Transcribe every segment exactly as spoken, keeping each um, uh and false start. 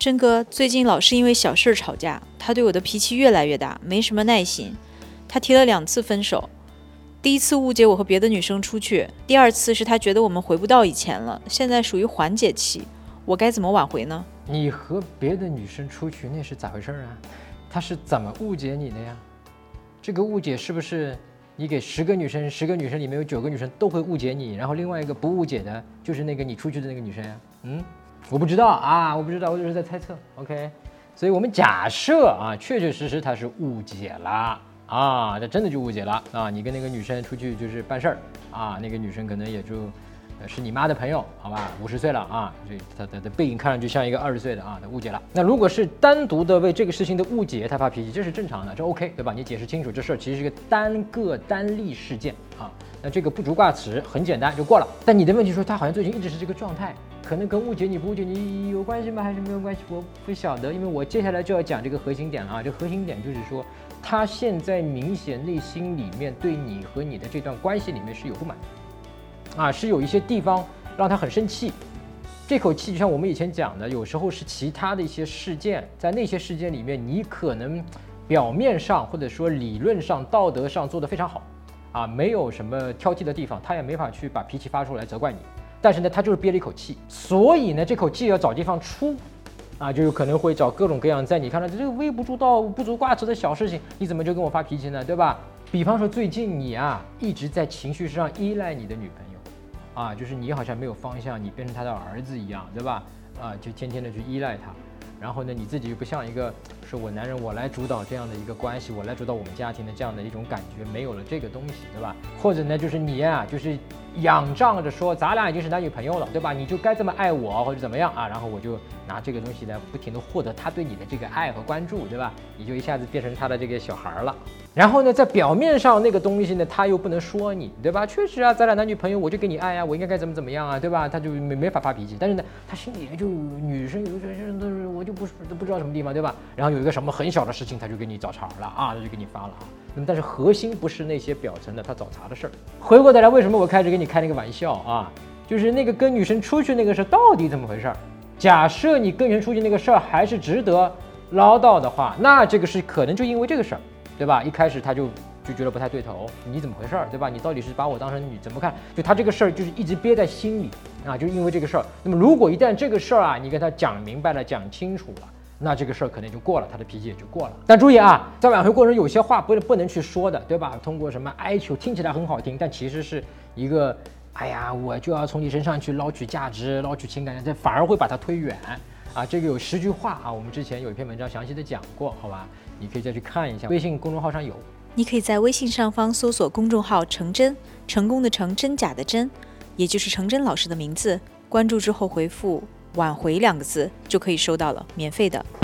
真哥最近老是因为小事吵架，他对我的脾气越来越大，没什么耐心。他提了两次分手，第一次误解我和别的女生出去，第二次是他觉得我们回不到以前了，现在属于缓解期，我该怎么挽回呢？ 你和别的女生出去那是咋回事啊？他是怎么误解你的呀？这个误解是不是你给十个女生，十个女生里面有九个女生都会误解你，然后另外一个不误解的就是那个你出去的那个女生呀？嗯，我不知道啊，我不知道，我只是在猜测。OK， 所以我们假设啊，确确实实他是误解了啊，这真的就误解了啊。你跟那个女生出去就是办事儿啊，那个女生可能也就。是你妈的朋友，好吧，五十岁了啊，所以他的背影看上去像一个二十岁的啊，他误解了。那如果是单独的为这个事情的误解他发脾气，这是正常的，这 OK 对吧？你解释清楚，这事儿其实是一个单个单例事件啊，那这个不足挂齿，很简单就过了。但你的问题说他好像最近一直是这个状态，可能跟误解你不误解你有关系吗？还是没有关系？我不晓得，因为我接下来就要讲这个核心点了啊。这核心点就是说，他现在明显内心里面对你和你的这段关系里面是有不满。啊，是有一些地方让他很生气，这口气就像我们以前讲的，有时候是其他的一些事件，在那些事件里面，你可能表面上或者说理论上、道德上做得非常好，啊，没有什么挑剔的地方，他也没法去把脾气发出来责怪你，但是呢，他就是憋了一口气，所以呢，这口气要找地方出，啊，就有可能会找各种各样在你看来这个微不足道、不足挂齿的小事情，你怎么就跟我发脾气呢？对吧？比方说最近你啊一直在情绪上依赖你的女朋友。啊，就是你好像没有方向，你变成他的儿子一样，对吧？啊，就天天的去依赖他，然后呢，你自己又不像一个说我男人我来主导这样的一个关系，我来主导我们家庭的这样的一种感觉，没有了这个东西，对吧？或者呢，就是你呀、啊，就是仰仗着说咱俩已经是男女朋友了，对吧？你就该这么爱我或者怎么样啊？然后我就拿这个东西来不停的获得他对你的这个爱和关注，对吧？你就一下子变成他的这个小孩了。然后呢，在表面上那个东西呢，他又不能说你，对吧？确实啊，咱俩男女朋友，我就给你爱啊，我应该该怎么怎么样啊，对吧？他就没没法发脾气，但是呢，他心里就女生有些都是我就不不知道什么地方，对吧？然后有一个什么很小的事情，他就给你找茬了啊，他就给你发了啊。那么但是核心不是那些表层的他找茬的事儿。回过头来，为什么我开始给你开那个玩笑啊？就是那个跟女生出去那个事到底怎么回事？假设你跟人出去那个事儿还是值得唠叨的话，那这个是可能就因为这个事儿。对吧？一开始他就就觉得不太对头，你怎么回事儿，对吧？你到底是把我当成女怎么看？就他这个事儿就是一直憋在心里啊，就是因为这个事儿。那么如果一旦这个事儿啊，你跟他讲明白了、讲清楚了，那这个事儿可能就过了，他的脾气也就过了。但注意啊，在挽回过程中有些话不能不能去说的，对吧？通过什么哀求听起来很好听，但其实是一个，哎呀，我就要从你身上去捞取价值、捞取情感，这反而会把它推远。啊，这个有十句话啊，我们之前有一篇文章详细的讲过，好吧？你可以再去看一下，微信公众号上有。 你可以在微信上方搜索公众号程真，成功的成，真假的真，也就是程真老师的名字，关注之后回复挽回两个字就可以收到了，免费的。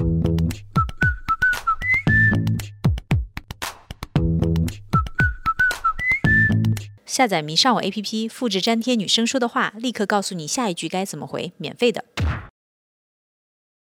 下载迷上我 A P P， 复制粘贴女生说的话，立刻告诉你下一句该怎么回，免费的。